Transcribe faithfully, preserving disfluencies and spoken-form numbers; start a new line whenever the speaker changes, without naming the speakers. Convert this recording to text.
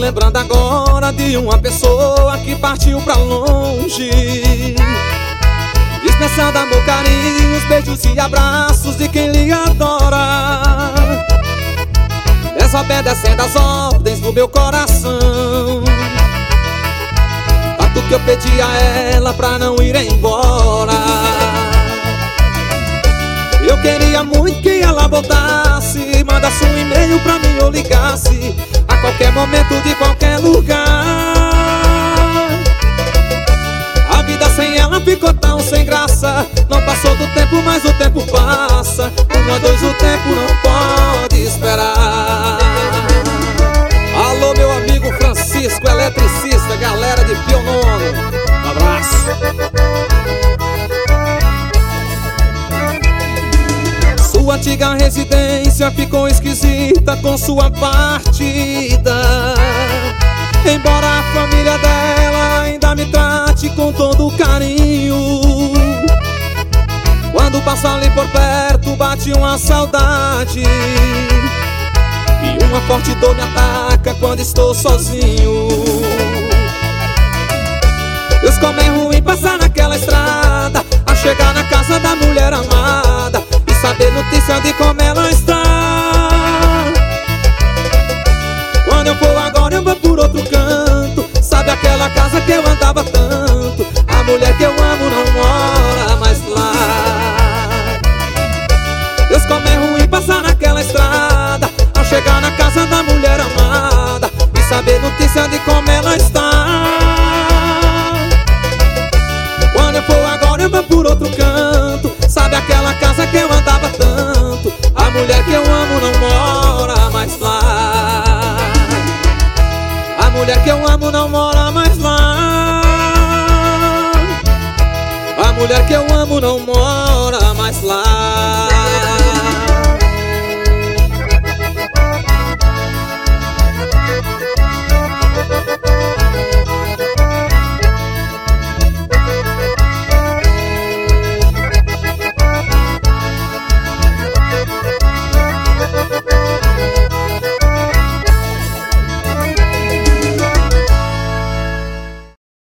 lembrando agora de uma pessoa que partiu pra longe, dispensando amor, carinhos, beijos e abraços de quem lhe adora, desobedecendo as ordens do meu coração. Tanto que eu pedi a ela pra não ir embora. Eu queria muito que ela voltasse, mandasse um e-mail pra mim ou ligasse a qualquer momento, de qualquer lugar. A vida sem ela ficou tão sem graça. Não passou do tempo, mas o tempo passa. Por nós dois o tempo não pode esperar. Alô, meu amigo Francisco, eletricista, galera de Pio Nono, um abraço. Sua antiga residência ficou esquisita com sua partida, embora a família dela ainda me trate com todo carinho. Quando passo ali por perto bate uma saudade, e uma forte dor me ataca quando estou sozinho. Deus, como é ruim passar naquela estrada, a chegar na casa da mulher amada e saber notícia de como ela está. Quando eu for agora eu vou por outro canto, sabe aquela casa que eu andava tanto? A mulher que eu amo não mora mais lá. Deus, como é ruim passar naquela estrada, ao chegar na casa da mulher amada e saber notícia de como ela está. Quando eu for agora eu vou por outro canto, sabe aquela casa que eu andava tanto? A mulher que eu amo não mora mais lá. A mulher que eu amo não mora mais lá. A mulher que eu